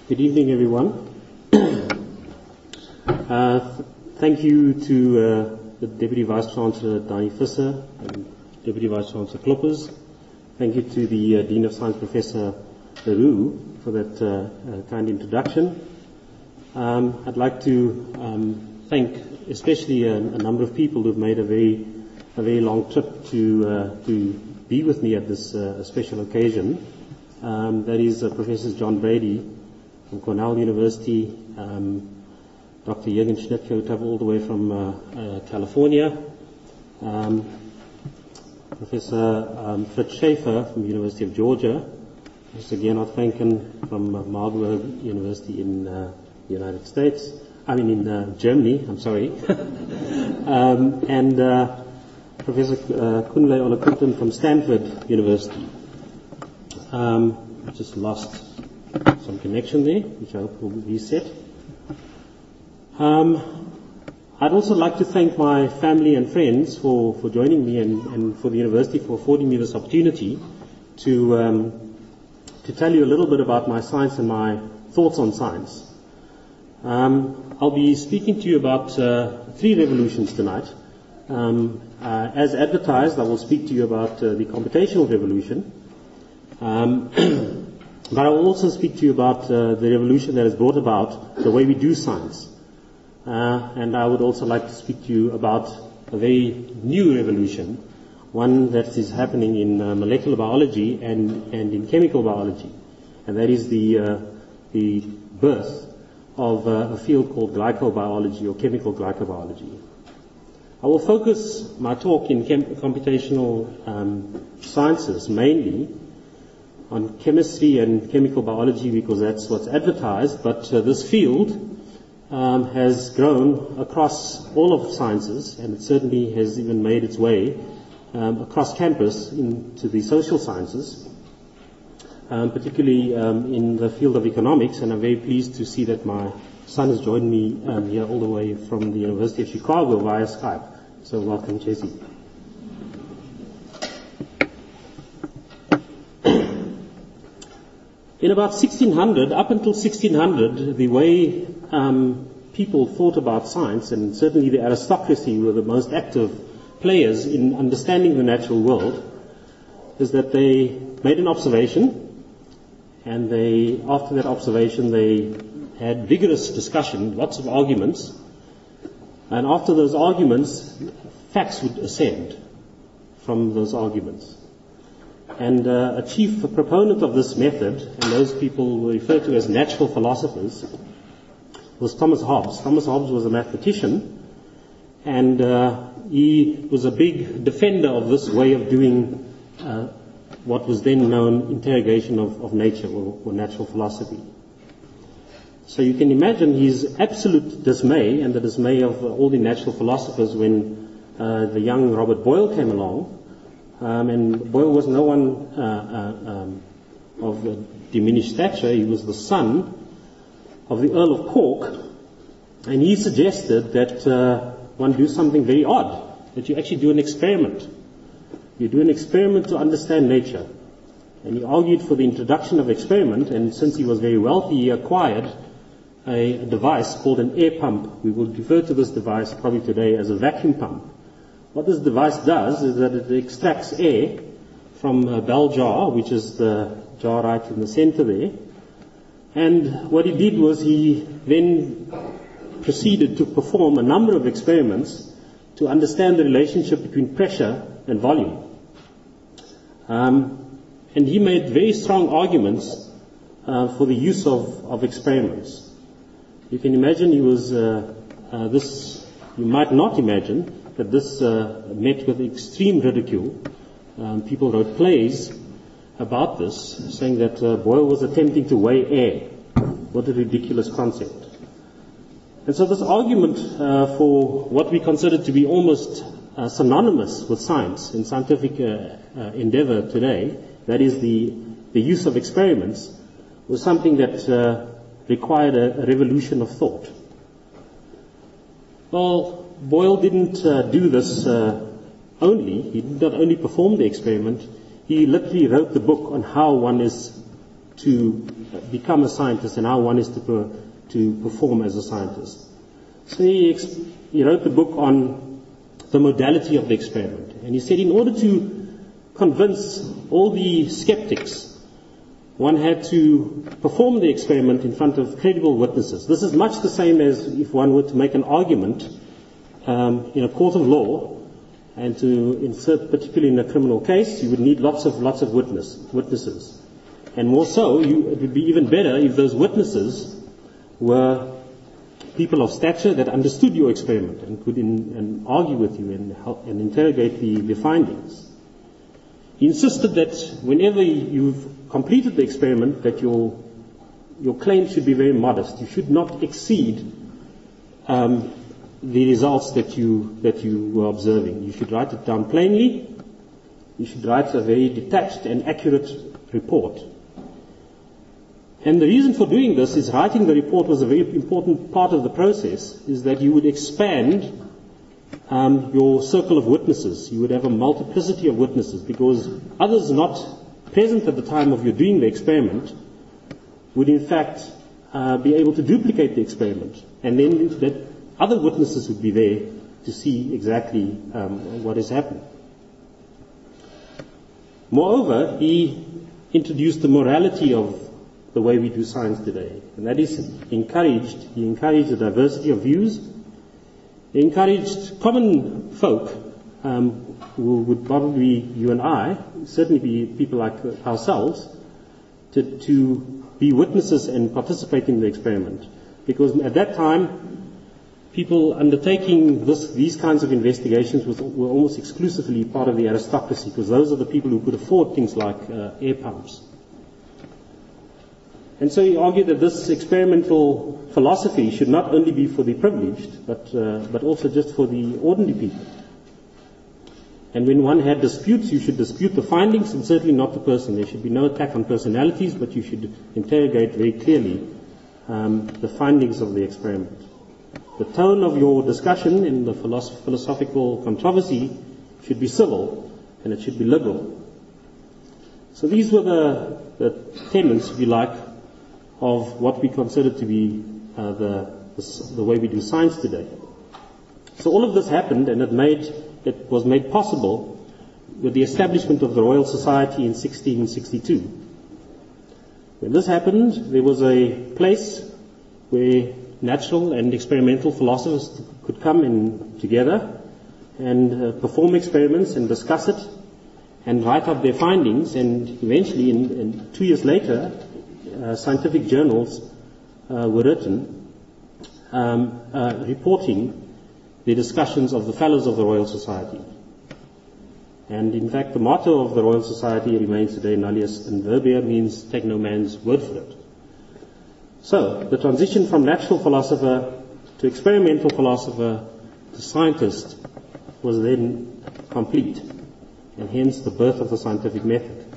Good evening, everyone. Thank you to the Deputy Vice-Chancellor, Dani Visser, and Deputy Vice-Chancellor Kloppers. Thank you to the Dean of Science, Professor Leroux, for that kind introduction. I'd like to thank especially a number of people who've made a very long trip to be with me at this special occasion. That is Professor John Brady from Cornell University, Dr. Jürgen Schnittke, who traveled all the way from California, Professor Fritz Schaefer from the University of Georgia, Professor Gernot Franken from Marburg University in the United States, in Germany, I'm sorry, and Professor Kunle Olakunten from Stanford University. Just lost some connection there, which I hope will reset. I'd also like to thank my family and friends for joining me and for the university for affording me this opportunity to tell you a little bit about my science and my thoughts on science. I'll be speaking to you about three revolutions tonight. As advertised, I will speak to you about the computational revolution. But I will also speak to you about the revolution that has brought about the way we do science. And I would also like to speak to you about a very new revolution, one that is happening in molecular biology and in chemical biology. And that is the birth of a field called glycobiology or chemical glycobiology. I will focus my talk in computational sciences mainly on chemistry and chemical biology because that's what's advertised, but this field has grown across all of sciences, and it certainly has even made its way across campus into the social sciences, particularly in the field of economics, and I'm very pleased to see that my son has joined me here all the way from the University of Chicago via Skype. So welcome, Jesse. In about 1600, up until 1600, the way people thought about science, and certainly the aristocracy were the most active players in understanding the natural world, is that they made an observation, and after that observation, they had vigorous discussion, lots of arguments, and after those arguments, facts would ascend from those arguments. And a chief proponent of this method, and those people were referred to as natural philosophers, was Thomas Hobbes. Thomas Hobbes was a mathematician, and he was a big defender of this way of doing what was then known interrogation of nature or natural philosophy. So you can imagine his absolute dismay and the dismay of all the natural philosophers when the young Robert Boyle came along. And Boyle was no one of diminished stature. He was the son of the Earl of Cork, and he suggested that one do something very odd, that you actually do an experiment. You do an experiment to understand nature. And he argued for the introduction of experiment, and since he was very wealthy, he acquired a device called an air pump. We will refer to this device probably today as a vacuum pump. What this device does is that it extracts air from a bell jar, which is the jar right in the center there. And what he did was he then proceeded to perform a number of experiments to understand the relationship between pressure and volume. And he made very strong arguments for the use of experiments. You can imagine he was you might not imagine that this met with extreme ridicule. People wrote plays about this, saying that Boyle was attempting to weigh air. What a ridiculous concept. And so this argument for what we consider to be almost synonymous with science in scientific endeavor today, that is the use of experiments, was something that required a revolution of thought. Well, Boyle didn't do this only. He did not only perform the experiment, he literally wrote the book on how one is to become a scientist and how one is to perform as a scientist. So he wrote the book on the modality of the experiment. And he said in order to convince all the skeptics, one had to perform the experiment in front of credible witnesses. This is much the same as if one were to make an argument in a court of law, and to insert, particularly in a criminal case, you would need lots of witnesses. And more so, it would be even better if those witnesses were people of stature that understood your experiment and could and argue with you and interrogate the findings. He insisted that whenever you've completed the experiment, that your claims should be very modest. You should not exceed the results that you were observing. You should write it down plainly. You should write a very detached and accurate report. And the reason for doing this is writing the report was a very important part of the process, is that you would expand your circle of witnesses. You would have a multiplicity of witnesses, because others not present at the time of you doing the experiment would in fact be able to duplicate the experiment, and then that other witnesses would be there to see exactly what has happened. Moreover, he introduced the morality of the way we do science today, and that is he encouraged a diversity of views. He encouraged common folk, who would probably be you and I, certainly be people like ourselves, to be witnesses and participate in the experiment. Because at that time, people undertaking these kinds of investigations were almost exclusively part of the aristocracy, because those are the people who could afford things like air pumps. And so he argued that this experimental philosophy should not only be for the privileged, but also just for the ordinary people. And when one had disputes, you should dispute the findings and certainly not the person. There should be no attack on personalities, but you should interrogate very clearly the findings of the experiment. The tone of your discussion in the philosophical controversy should be civil, and it should be liberal. So these were the tenets, if you like, of what we consider to be the way we do science today. So all of this happened, and it was made possible with the establishment of the Royal Society in 1662. When this happened, there was a place where natural and experimental philosophers could come in together and perform experiments and discuss it and write up their findings, and eventually, in 2 years later, scientific journals were written reporting the discussions of the Fellows of the Royal Society. And in fact, the motto of the Royal Society remains today, nullius in verba, means take no man's word for it. So, the transition from natural philosopher to experimental philosopher to scientist was then complete, and hence the birth of the scientific method.